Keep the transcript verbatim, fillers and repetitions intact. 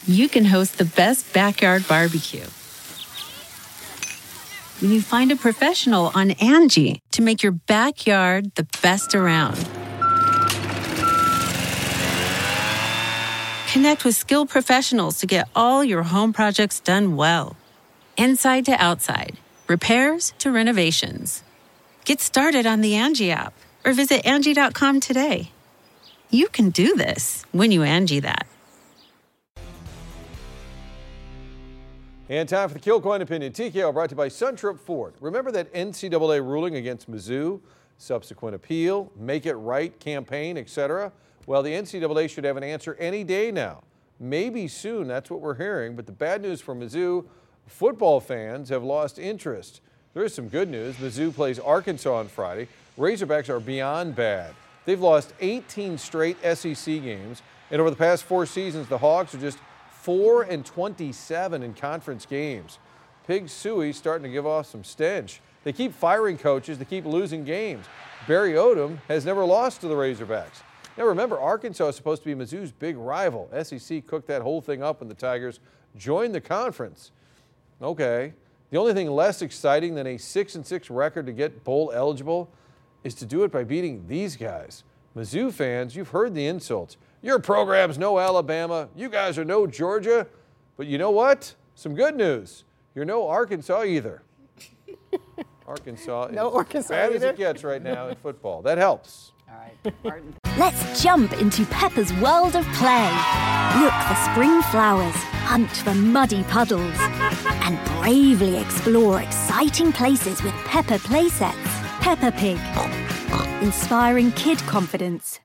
you can host the best backyard barbecue. When you find a professional on Angie to make your backyard the best around. Connect with skilled professionals to get all your home projects done well. Inside to outside, repairs to renovations. Get started on the Angie app or visit Angie dot com today. You can do this when you Angie that. And time for the Kilcoyne Opinion. T K O brought to you by Suntrip Ford. Remember that N C double A ruling against Mizzou? Subsequent appeal, make it right campaign, et cetera? Well, the N C double A should have an answer any day now. Maybe soon, that's what we're hearing. But the bad news for Mizzou, football fans have lost interest. There is some good news. Mizzou plays Arkansas on Friday. Razorbacks are beyond bad. They've lost eighteen straight S E C games. And over the past four seasons, the Hawks are just four and twenty-seven in conference games. Pig Suey's starting to give off some stench. They keep firing coaches. They keep losing games. Barry Odom has never lost to the Razorbacks. Now remember, Arkansas is supposed to be Mizzou's big rival. S E C cooked that whole thing up when the Tigers joined the conference. Okay. The only thing less exciting than a six and six record to get bowl eligible is to do it by beating these guys. Mizzou fans, you've heard the insults. Your program's no Alabama. You guys are no Georgia. But you know what? Some good news. You're no Arkansas either. Arkansas no is Arkansas as bad either. as it gets right now in football. That helps. All right, Martin. Let's jump into Peppa's world of play. Look for spring flowers, hunt for muddy puddles, and bravely explore exciting places with Peppa playsets. Peppa Pig, inspiring kid confidence.